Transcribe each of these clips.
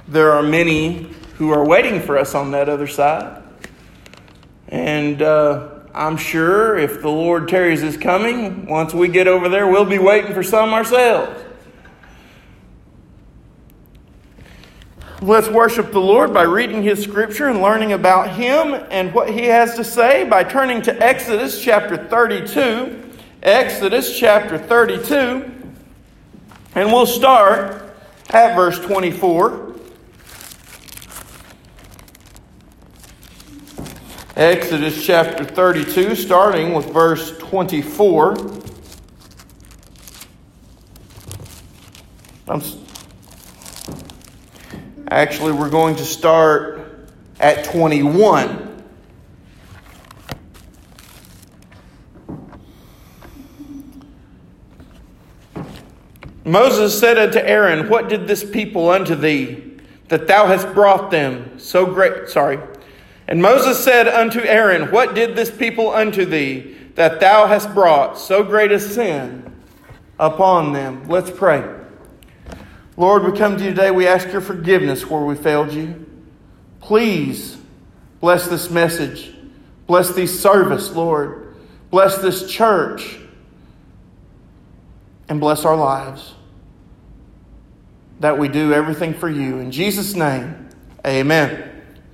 There are many who are waiting for us on that other side. And I'm sure if the Lord tarries His coming, once we get over there, we'll be waiting for some ourselves. Let's worship the Lord by reading His Scripture and learning about Him and what He has to say by turning to Exodus chapter 32. Exodus chapter 32. And we'll start at verse 24. Exodus chapter 32, starting with verse 24. Actually, we're going to start at 21. Moses said unto Aaron, What did this people unto thee, that thou hast brought them so great? And Moses said unto Aaron, What did this people unto thee, that thou hast brought so great a sin upon them? Let's pray. Lord, we come to you today. We ask your forgiveness where we failed you. Please bless this message. Bless these service, Lord. Bless this church. And bless our lives. That we do everything for you. In Jesus' name, amen.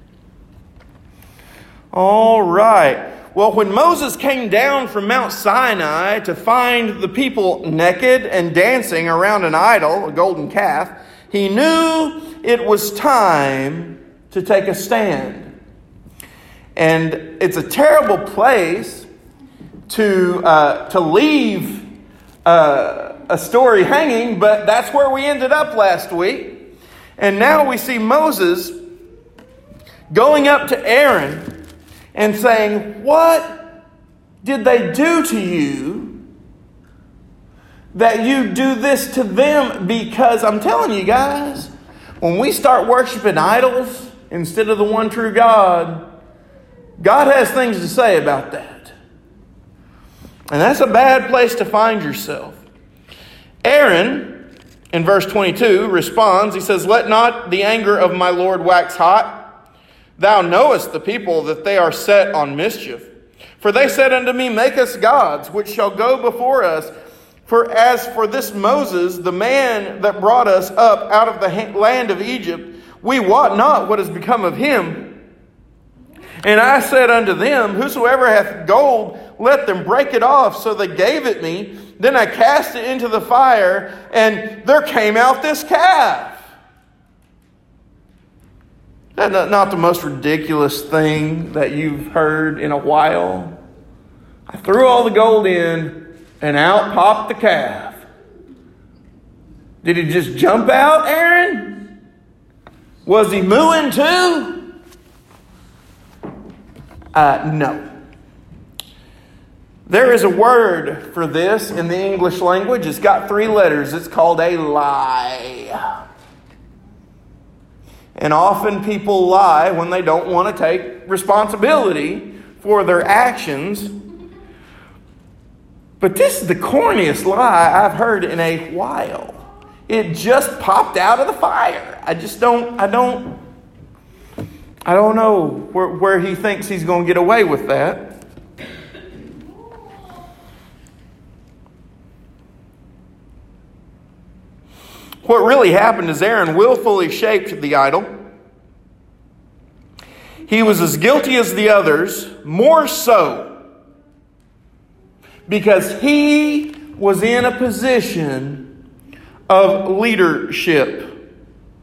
All right. Well, when Moses came down from Mount Sinai to find the people naked and dancing around an idol, a golden calf, he knew it was time to take a stand. And it's a terrible place to leave a story hanging, but that's where we ended up last week. And now we see Moses going up to Aaron and saying, What did they do to you that you do this to them? Because I'm telling you guys, when we start worshiping idols instead of the one true God, God has things to say about that. And that's a bad place to find yourself. Aaron, in verse 22, responds. He says, Let not the anger of my Lord wax hot. Thou knowest the people that they are set on mischief. For they said unto me, Make us gods, which shall go before us. For as for this Moses, the man that brought us up out of the land of Egypt, we wot not what has become of him. And I said unto them, Whosoever hath gold, let them break it off. So they gave it me. Then I cast it into the fire, and there came out this calf. That's not the most ridiculous thing that you've heard in a while. I threw all the gold in, and out popped the calf. Did he just jump out, Aaron? Was he mooing too? No. There is a word for this in the English language. It's got 3 letters. It's called a lie. And often people lie when they don't want to take responsibility for their actions. But this is the corniest lie I've heard in a while. It just popped out of the fire. I don't know where he thinks he's going to get away with that. What really happened is Aaron willfully shaped the idol. He was as guilty as the others, more so, because he was in a position of leadership.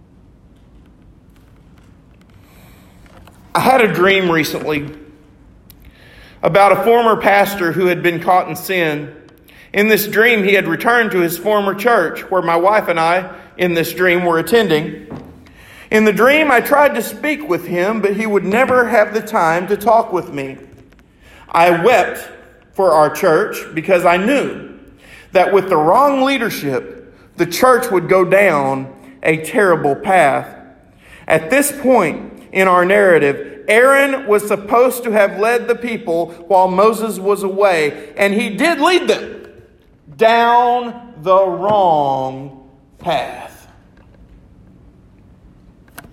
I had a dream recently about a former pastor who had been caught in sin. In this dream, he had returned to his former church, where my wife and I, in this dream, were attending. In the dream, I tried to speak with him, but he would never have the time to talk with me. I wept for our church because I knew that with the wrong leadership, the church would go down a terrible path. At this point in our narrative, Aaron was supposed to have led the people while Moses was away, and he did lead them down the wrong path.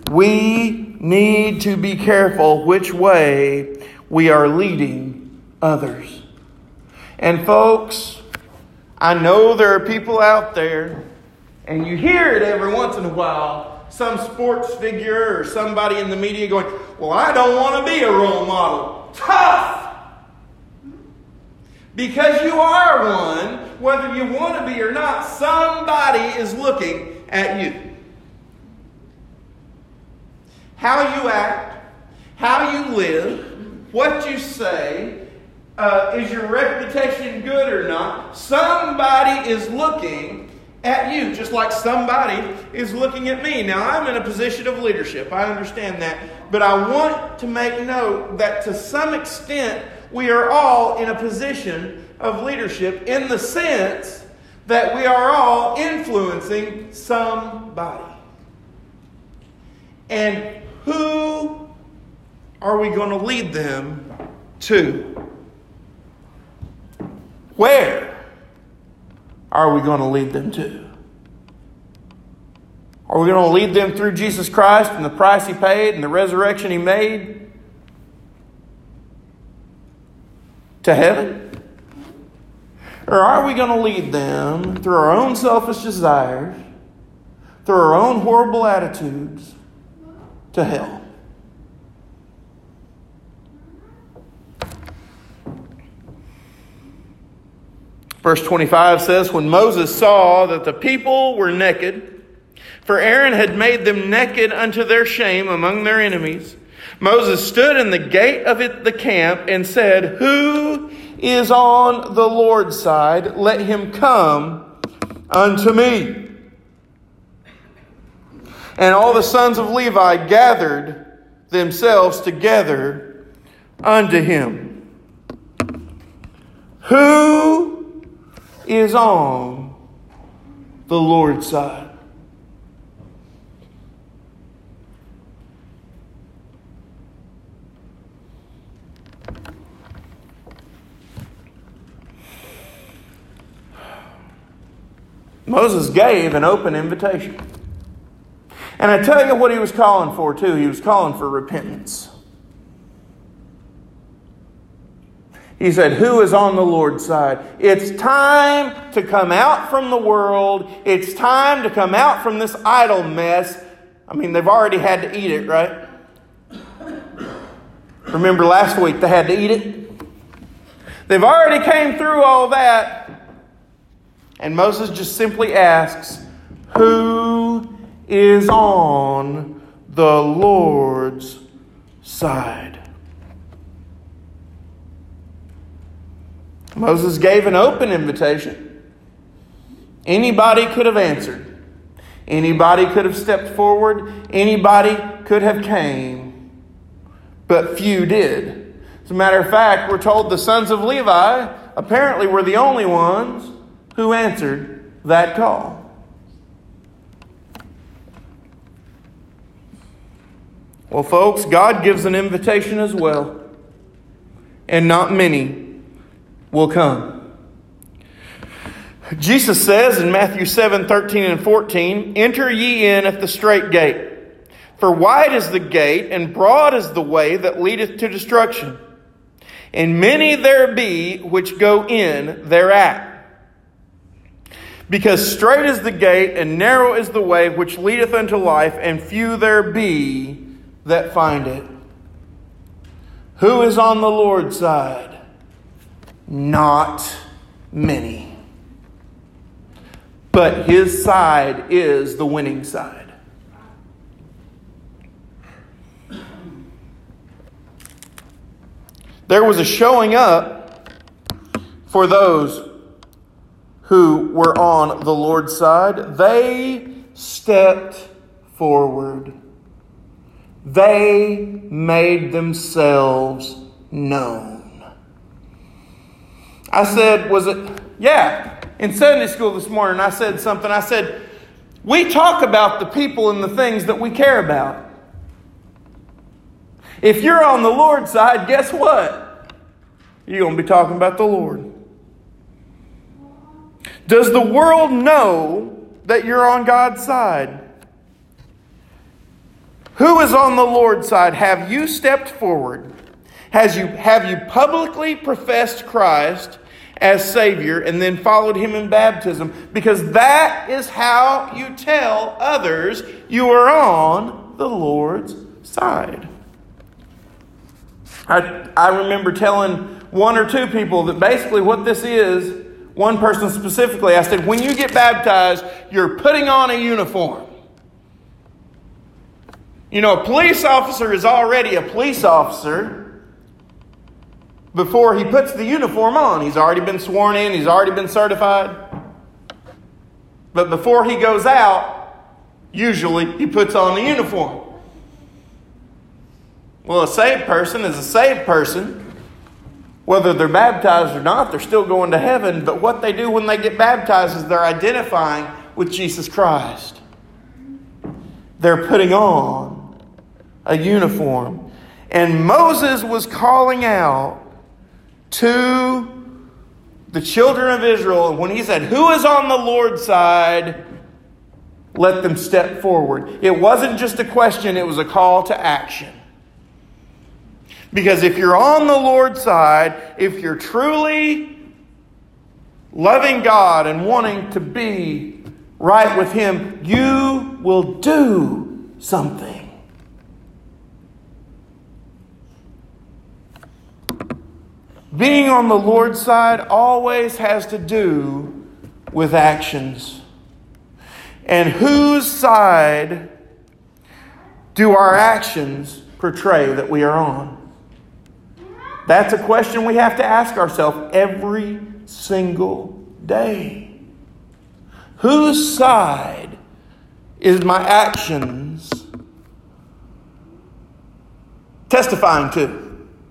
We need to be careful which way we are leading others. And folks, I know there are people out there, and you hear it every once in a while, some sports figure or somebody in the media going, well, I don't want to be a role model. Tough! Because you are one, whether you want to be or not, somebody is looking at you. How you act, how you live, what you say, is your reputation good or not? Somebody is looking at you, just like somebody is looking at me. Now, I'm in a position of leadership. I understand that. But I want to make note that to some extent, we are all in a position of leadership in the sense that we are all influencing somebody. And who are we going to lead them to? Where are we going to lead them to? Are we going to lead them through Jesus Christ and the price He paid and the resurrection He made to heaven? Or are we going to lead them through our own selfish desires, through our own horrible attitudes, to hell? Verse 25 says, when Moses saw that the people were naked, for Aaron had made them naked unto their shame among their enemies, Moses stood in the gate of the camp and said, who is on the Lord's side? Let him come unto me. And all the sons of Levi gathered themselves together unto him. Who is on the Lord's side? Moses gave an open invitation. And I tell you what he was calling for too. He was calling for repentance. He said, who is on the Lord's side? It's time to come out from the world. It's time to come out from this idol mess. I mean, they've already had to eat it, right? Remember last week they had to eat it? They've already came through all that. And Moses just simply asks, who is on the Lord's side? Moses gave an open invitation. Anybody could have answered. Anybody could have stepped forward. Anybody could have came. But few did. As a matter of fact, we're told the sons of Levi apparently were the only ones who answered that call. Well, folks, God gives an invitation as well. And not many will come. Jesus says in Matthew 7:13 and 14, enter ye in at the strait gate. For wide is the gate, and broad is the way that leadeth to destruction. And many there be which go in thereat. Because strait is the gate, and narrow is the way which leadeth unto life, and few there be that find it. Who is on the Lord's side? Not many. But His side is the winning side. There was a showing up for those who were on the Lord's side. They stepped forward. They made themselves known. I said, in Sunday school this morning, I said something. I said, we talk about the people and the things that we care about. If you're on the Lord's side, guess what? You're going to be talking about the Lord. Does the world know that you're on God's side? Who is on the Lord's side? Have you stepped forward? Have you publicly professed Christ as Savior and then followed Him in baptism? Because that is how you tell others you are on the Lord's side. I remember telling one or two people that basically what this is, one person specifically, I said, when you get baptized, you're putting on a uniform. You know, a police officer is already a police officer before he puts the uniform on. He's already been sworn in. He's already been certified. But before he goes out, usually he puts on the uniform. Well, a saved person is a saved person. Whether they're baptized or not, they're still going to heaven. But what they do when they get baptized is they're identifying with Jesus Christ. They're putting on a uniform. And Moses was calling out to the children of Israel. When he said, who is on the Lord's side? Let them step forward. It wasn't just a question, it was a call to action. Because if you're on the Lord's side, if you're truly loving God and wanting to be right with Him, you will do something. Being on the Lord's side always has to do with actions. And whose side do our actions portray that we are on? That's a question we have to ask ourselves every single day. Whose side is my actions testifying to?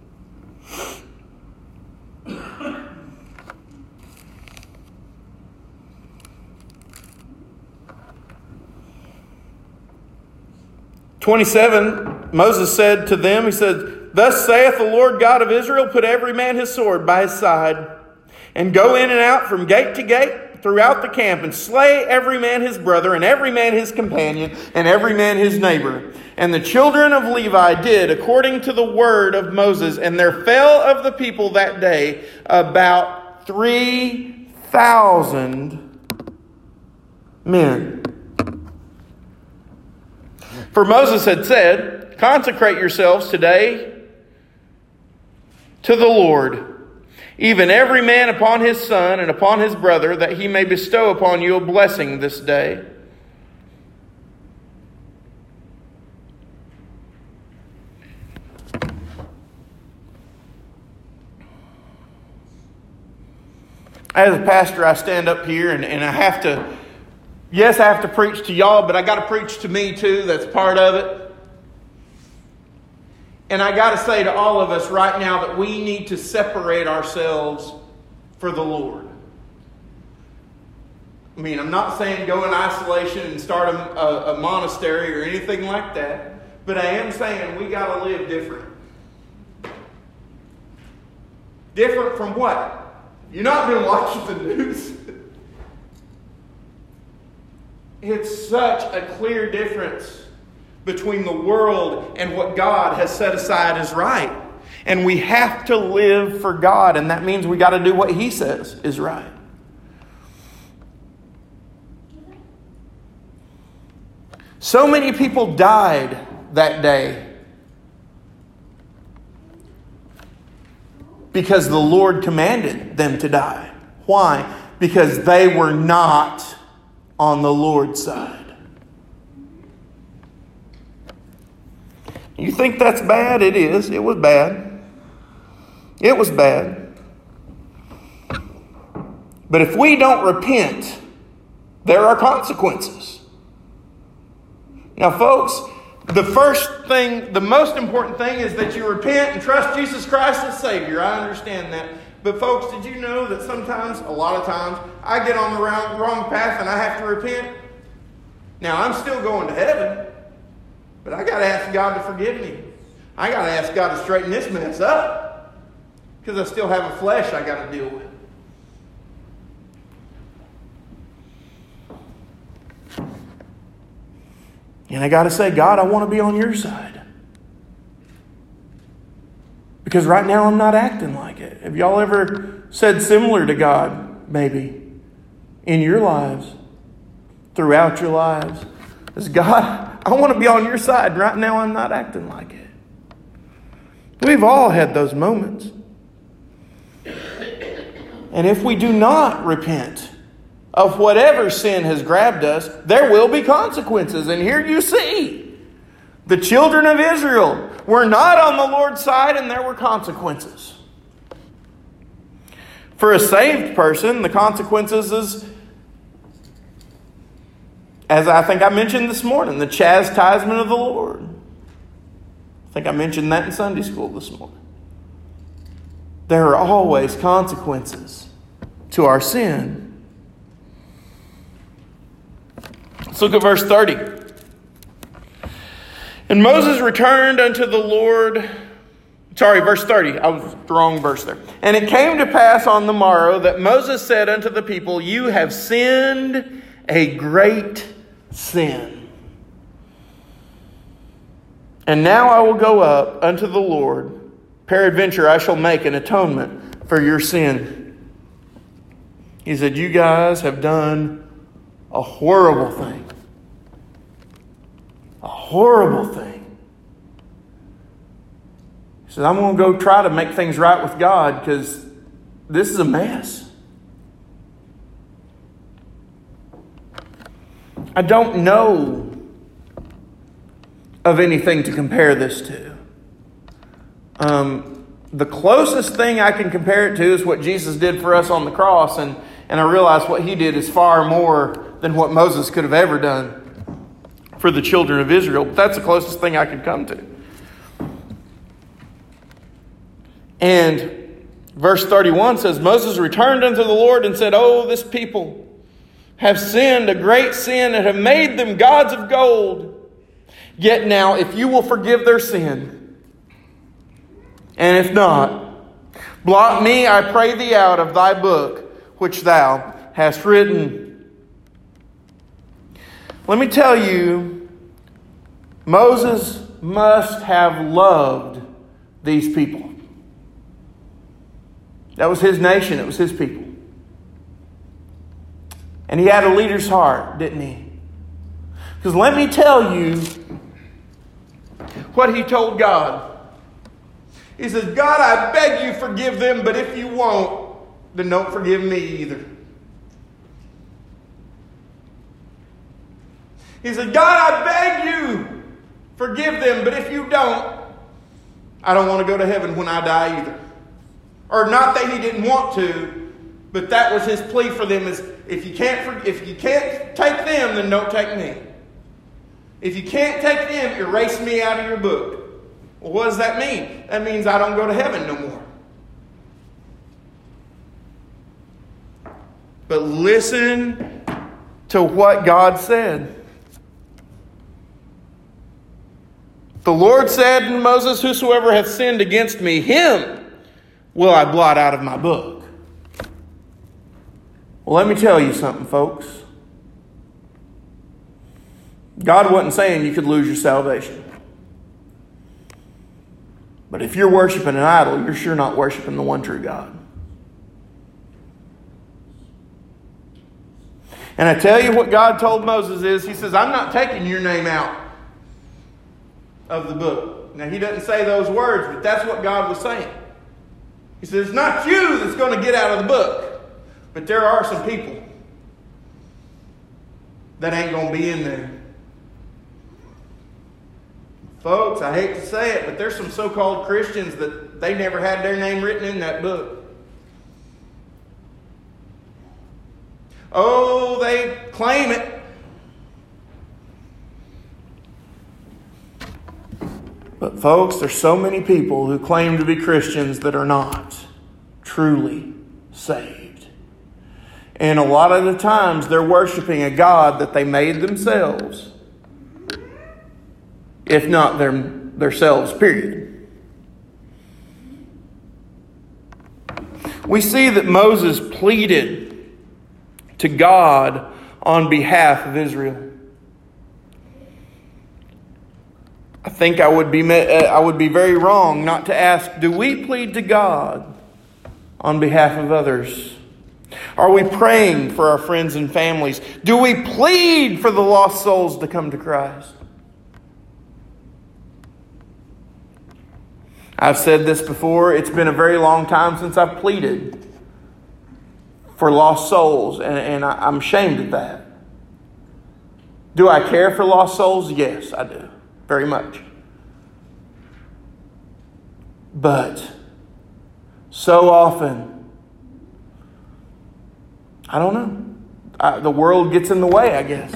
"27, Moses said to them, he said, Thus saith the Lord God of Israel, put every man his sword by his side, and go in and out from gate to gate throughout the camp, and slay every man his brother, and every man his companion, and every man his neighbor. And the children of Levi did according to the word of Moses, and there fell of the people that day about 3,000 men. For Moses had said, Consecrate yourselves today to the Lord, even every man upon his son and upon his brother, that he may bestow upon you a blessing this day. As a pastor, I stand up here and I have to, yes, I have to preach to y'all, but I got to preach to me too. That's part of it. And I got to say to all of us right now that we need to separate ourselves for the Lord. I mean, I'm not saying go in isolation and start a monastery or anything like that. But I am saying we got to live different. Different from what? You've not been watching the news. It's such a clear difference between the world and what God has set aside as right. And we have to live for God, and that means we got to do what He says is right. So many people died that day because the Lord commanded them to die. Why? Because they were not on the Lord's side. You think that's bad? It is. It was bad. It was bad. But if we don't repent, there are consequences. Now, folks, the most important thing is that you repent and trust Jesus Christ as Savior. I understand that. But folks, did you know that sometimes, a lot of times, I get on the wrong path and I have to repent? Now, I'm still going to heaven. But I got to ask God to forgive me. I got to ask God to straighten this mess up. Because I still have a flesh I got to deal with. And I got to say, God, I want to be on your side. Because right now I'm not acting like it. Have y'all ever said similar to God, maybe, in your lives, throughout your lives? As God, I want to be on your side. Right now I'm not acting like it. We've all had those moments. And if we do not repent of whatever sin has grabbed us, there will be consequences. And here you see, the children of Israel were not on the Lord's side, and there were consequences. For a saved person, the consequences is, as I think I mentioned this morning, the chastisement of the Lord. I think I mentioned that in Sunday school this morning. There are always consequences to our sin. Let's look at verse 30. And Moses returned unto the Lord. Verse 30. I was the wrong verse there. And it came to pass on the morrow that Moses said unto the people, You have sinned a great sin. And now I will go up unto the Lord. Peradventure I shall make an atonement for your sin. He said, you guys have done a horrible thing. A horrible thing. He said, I'm going to go try to make things right with God because this is a mess. I don't know of anything to compare this to. The closest thing I can compare it to is what Jesus did for us on the cross, and I realize what He did is far more than what Moses could have ever done for the children of Israel. But that's the closest thing I could come to. And verse 31 says, Moses returned unto the Lord and said, Oh, this people have sinned a great sin and have made them gods of gold. Yet now, if you will forgive their sin, and if not, blot me, I pray thee, out of thy book, which thou hast written. Let me tell you, Moses must have loved these people. That was his nation. It was his people. And he had a leader's heart, didn't he? Because let me tell you what he told God. He says, God, I beg you forgive them, but if you won't, then don't forgive me either. He said, God, I beg you forgive them, but if you don't, I don't want to go to heaven when I die either. Or not that he didn't want to, but that was his plea for them is, if you can't take them, then don't take me. If you can't take them, erase me out of your book. Well, what does that mean? That means I don't go to heaven no more. But listen to what God said. The Lord said to Moses, Whosoever hath sinned against me, him will I blot out of my book. Well, let me tell you something, folks. God wasn't saying you could lose your salvation. But if you're worshiping an idol, you're sure not worshiping the one true God. And I tell you what God told Moses is, He says, I'm not taking your name out of the book. Now, He doesn't say those words, but that's what God was saying. He says, it's not you that's going to get out of the book. But there are some people that ain't going to be in there. Folks, I hate to say it, but there's some so-called Christians that they never had their name written in that book. Oh, they claim it. But folks, there's so many people who claim to be Christians that are not truly saved. And a lot of the times they're worshiping a God that they made themselves. If not themselves, period. We see that Moses pleaded to God on behalf of Israel. I think I would be very wrong not to ask, do we plead to God on behalf of others? Are we praying for our friends and families? Do we plead for the lost souls to come to Christ? I've said this before, it's been a very long time since I've pleaded for lost souls, and I'm ashamed of that. Do I care for lost souls? Yes, I do. Very much. But so often, I don't know. The world gets in the way, I guess.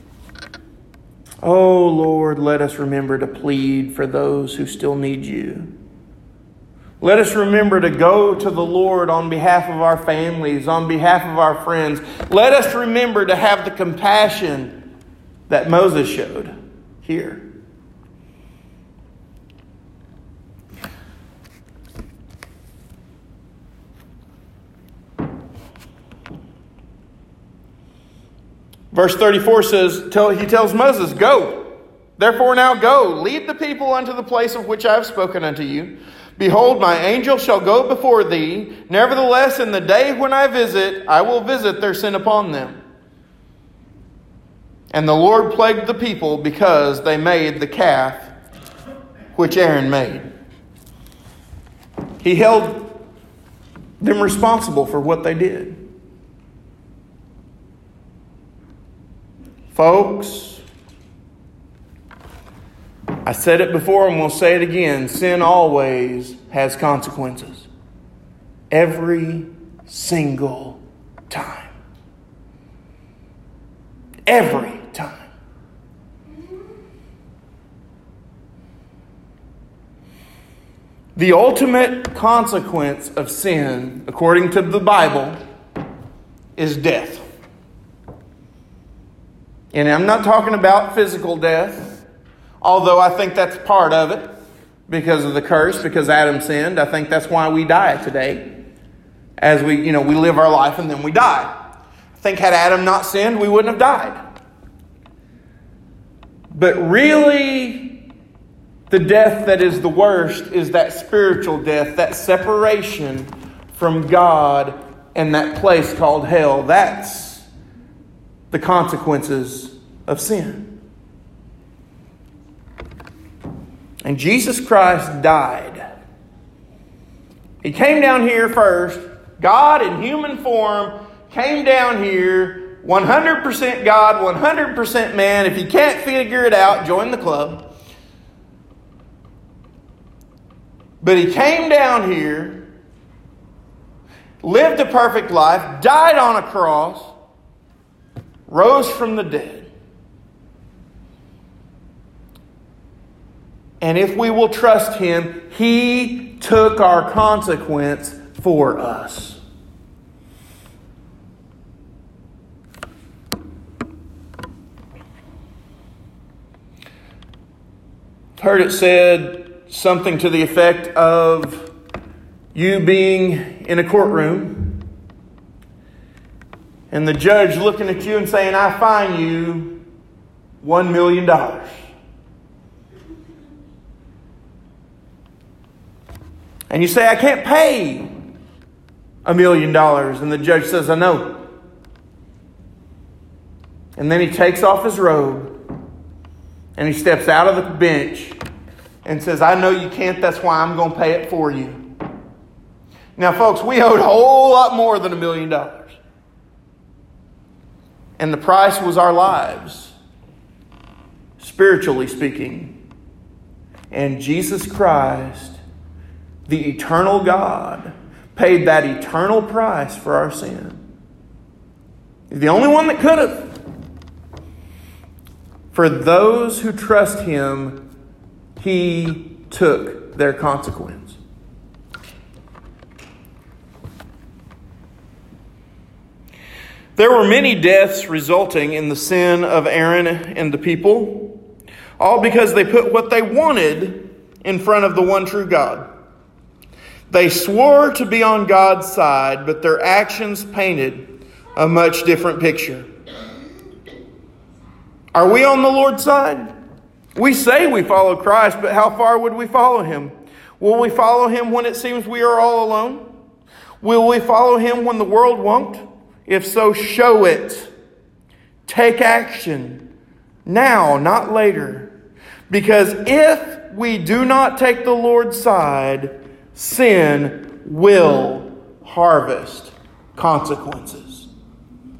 Oh, Lord, let us remember to plead for those who still need you. Let us remember to go to the Lord on behalf of our families, on behalf of our friends. Let us remember to have the compassion that Moses showed here. Verse 34 says, he tells Moses, "Go, therefore now go, lead the people unto the place of which I have spoken unto you. Behold, my angel shall go before thee. Nevertheless, in the day when I visit, I will visit their sin upon them." And the Lord plagued the people because they made the calf which Aaron made. He held them responsible for what they did. Folks, I said it before and we'll say it again. Sin always has consequences. Every single time. Every time. The ultimate consequence of sin, according to the Bible, is death. And I'm not talking about physical death, although I think that's part of it because of the curse, because Adam sinned. I think that's why we die today. As we live our life and then we die. I think had Adam not sinned, we wouldn't have died. But really, the death that is the worst is that spiritual death, that separation from God and that place called hell. That's the consequences of sin. And Jesus Christ died. He came down here first. God in human form came down here, 100% God, 100% man. If you can't figure it out, join the club. But he came down here, lived a perfect life, died on a cross, rose from the dead. And if we will trust him, he took our consequence for us. I've heard it said something to the effect of you being in a courtroom and the judge looking at you and saying, "I fine you $1 million. And you say, "I can't pay $1 million. And the judge says, "I know." And then he takes off his robe and he steps out of the bench and says, "I know you can't, that's why I'm going to pay it for you." Now, folks, we owed a whole lot more than $1 million. And the price was our lives, spiritually speaking. And Jesus Christ, the eternal God, paid that eternal price for our sin. He's the only one that could have. For those who trust him, he took their consequence. There were many deaths resulting in the sin of Aaron and the people, all because they put what they wanted in front of the one true God. They swore to be on God's side, but their actions painted a much different picture. Are we on the Lord's side? We say we follow Christ, but how far would we follow Him? Will we follow Him when it seems we are all alone? Will we follow Him when the world won't? If so, show it. Take action. Now, not later. Because if we do not take the Lord's side, sin will harvest consequences.